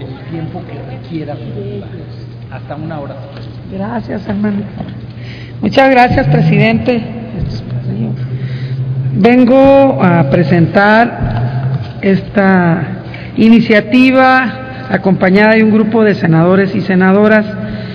el tiempo que requiera su lugar. Hasta 1 hora. Gracias, hermano. Muchas gracias, presidente. Vengo a presentar esta iniciativa acompañada de un grupo de senadores y senadoras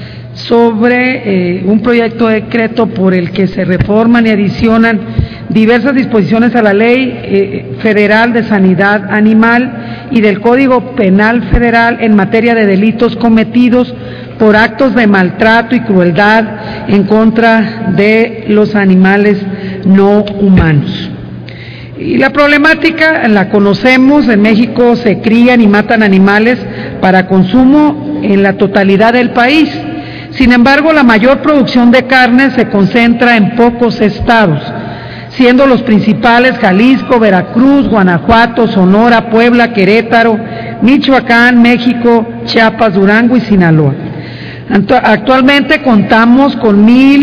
sobre un proyecto de decreto por el que se reforman y adicionan diversas disposiciones a la Ley Federal de Sanidad Animal y del Código Penal Federal en materia de delitos cometidos por actos de maltrato y crueldad en contra de los animales no humanos. Y la problemática la conocemos. En México se crían y matan animales para consumo en la totalidad del país. Sin embargo, la mayor producción de carne se concentra en pocos estados, siendo los principales Jalisco, Veracruz, Guanajuato, Sonora, Puebla, Querétaro, Michoacán, México, Chiapas, Durango y Sinaloa. Actualmente contamos con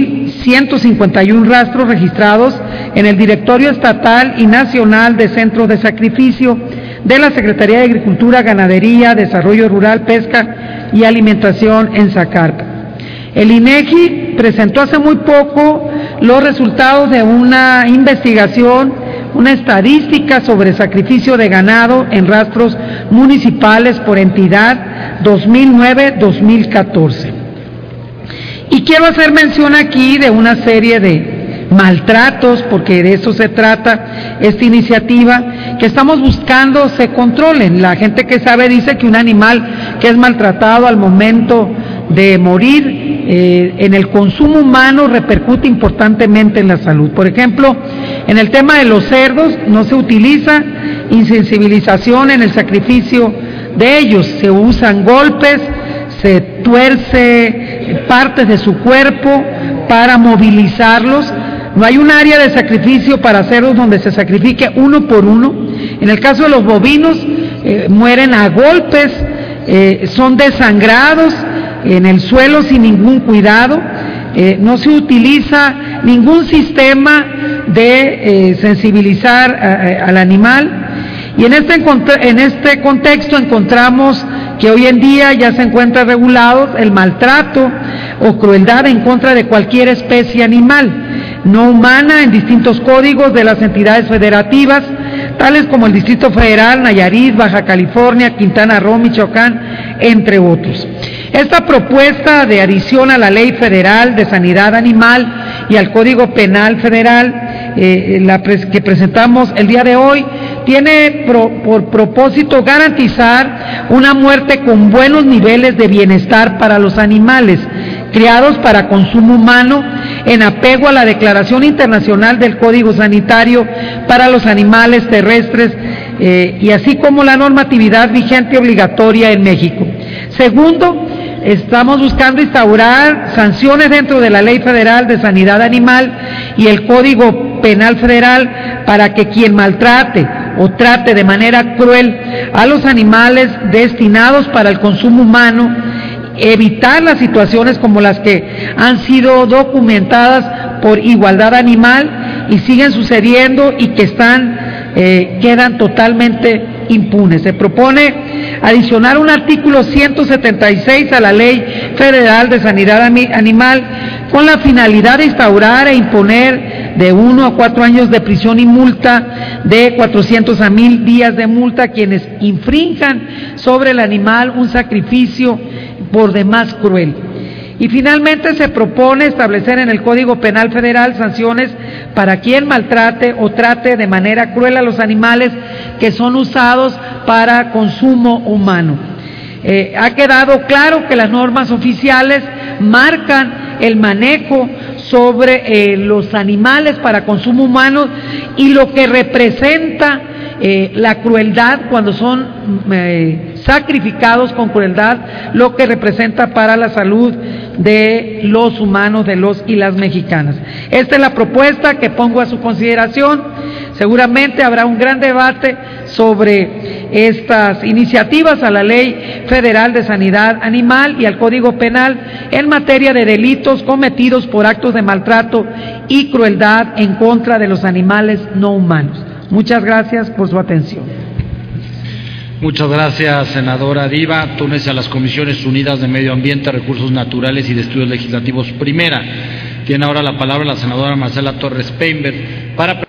1,151 rastros registrados en el Directorio Estatal y Nacional de Centros de Sacrificio de la Secretaría de Agricultura, Ganadería, Desarrollo Rural, Pesca y Alimentación en Zacarpa. El INEGI presentó hace muy poco los resultados de una investigación, una estadística sobre sacrificio de ganado en rastros municipales por entidad 2009-2014. Y quiero hacer mención aquí de una serie de maltratos, porque de eso se trata esta iniciativa, que estamos buscando se controlen. La gente que sabe dice que un animal que es maltratado al momento de morir, en el consumo humano repercute importantemente en la salud. Por ejemplo, en el tema de los cerdos no se utiliza insensibilización en el sacrificio de ellos, se usan golpes, se tuerce partes de su cuerpo para movilizarlos. No hay un área de sacrificio para cerdos donde se sacrifique uno por uno. En el caso de los bovinos, mueren a golpes, son desangrados en el suelo sin ningún cuidado. No se utiliza ningún sistema de sensibilizar al animal. Y en este contexto encontramos que hoy en día ya se encuentra regulado el maltrato o crueldad en contra de cualquier especie animal no humana en distintos códigos de las entidades federativas, tales como el Distrito Federal, Nayarit, Baja California, Quintana Roo, Michoacán, entre otros. Esta propuesta de adición a la Ley Federal de Sanidad Animal y al Código Penal Federal, que presentamos el día de hoy, tiene por propósito garantizar una muerte con buenos niveles de bienestar para los animales criados para consumo humano, en apego a la Declaración Internacional del Código Sanitario para los Animales Terrestres, y así como la normatividad vigente obligatoria en México. Segundo, estamos buscando instaurar sanciones dentro de la Ley Federal de Sanidad Animal y el Código Penal Federal para que quien maltrate o trate de manera cruel a los animales destinados para el consumo humano, evitar las situaciones como las que han sido documentadas por Igualdad Animal y siguen sucediendo y que quedan totalmente impunes. Se propone adicionar un artículo 176 a la Ley Federal de Sanidad Animal con la finalidad de instaurar e imponer de 1 a 4 años de prisión y multa de 400 a 1,000 días de multa a quienes infrinjan sobre el animal un sacrificio por demás cruel. Y finalmente se propone establecer en el Código Penal Federal sanciones para quien maltrate o trate de manera cruel a los animales que son usados para consumo humano. Ha quedado claro que las normas oficiales marcan el manejo sobre los animales para consumo humano y lo que representa la crueldad cuando son sacrificados con crueldad, lo que representa para la salud de los humanos, de los y las mexicanas. Esta es la propuesta que pongo a su consideración. Seguramente habrá un gran debate sobre estas iniciativas a la Ley Federal de Sanidad Animal y al Código Penal en materia de delitos cometidos por actos de maltrato y crueldad en contra de los animales no humanos. Muchas gracias por su atención. Muchas gracias, senadora Diva. Túnese a las Comisiones Unidas de Medio Ambiente, Recursos Naturales y de Estudios Legislativos. Primera. Tiene ahora la palabra la senadora Marcela Torres Peinberg para